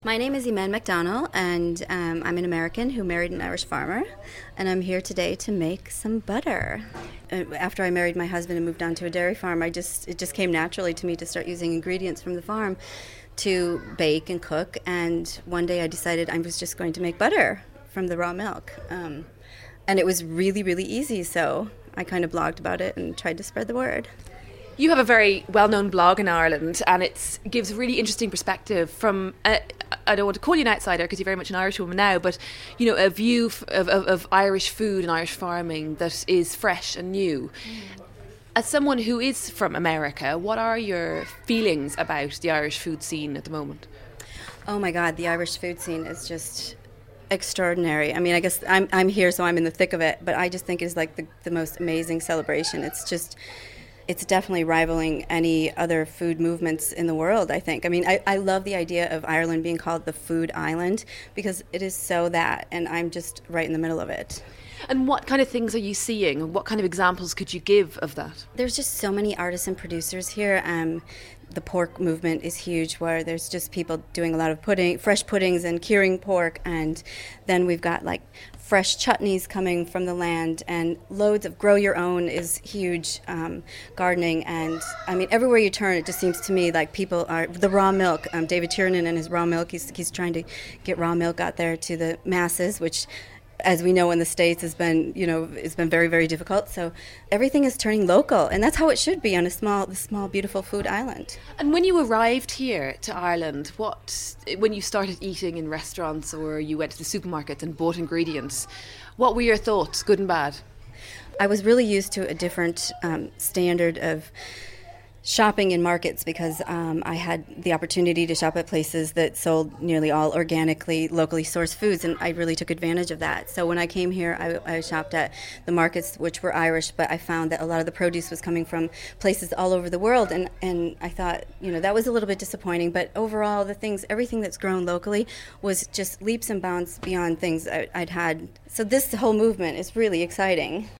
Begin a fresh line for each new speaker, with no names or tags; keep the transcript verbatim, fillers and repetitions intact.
My name is Iman McDonnell, and um, I'm an American who married an Irish farmer, and I'm here today to make some butter. Uh, After I married my husband and moved on to a dairy farm, I just it just came naturally to me to start using ingredients from the farm to bake and cook, and one day I decided I was just going to make butter from the raw milk. Um, and it was really, really easy, so I kind of blogged about it and tried to spread the word.
You have a very well-known blog in Ireland, and it gives a really interesting perspective from, uh, I don't want to call you an outsider because you're very much an Irish woman now, but, you know, a view f- of, of, of Irish food and Irish farming that is fresh and new. Mm. As someone who is from America, what are your feelings about the Irish food scene at the moment?
Oh my God, the Irish food scene is just extraordinary. I mean, I guess I'm I'm here, so I'm in the thick of it, but I just think it's like the, the most amazing celebration. It's just... It's definitely rivaling any other food movements in the world, I think. I mean, I, I love the idea of Ireland being called the food island because it is so that, and I'm just right in the middle of it.
And what kind of things are you seeing? What kind of examples could you give of that?
There's just so many artisan producers here. Um, the pork movement is huge, where there's just people doing a lot of pudding, fresh puddings and curing pork, and then we've got like fresh chutneys coming from the land, and loads of grow your own is huge, um, gardening, and I mean everywhere you turn it just seems to me like people are, the raw milk, um, David Tiernan and his raw milk, he's, he's trying to get raw milk out there to the masses, which as we know in the States has been, you know, it's been very, very difficult. So everything is turning local, and that's how it should be on a small, the small, beautiful food island.
And when you arrived here to Ireland, what, when you started eating in restaurants or you went to the supermarket and bought ingredients, what were your thoughts, good and bad?
I was really used to a different um, standard of shopping in markets because um, I had the opportunity to shop at places that sold nearly all organically, locally sourced foods, and I really took advantage of that. So when I came here, I, I shopped at the markets, which were Irish, but I found that a lot of the produce was coming from places all over the world, and, and I thought, you know, that was a little bit disappointing, but overall, the things, everything that's grown locally was just leaps and bounds beyond things I, I'd had. So this whole movement is really exciting.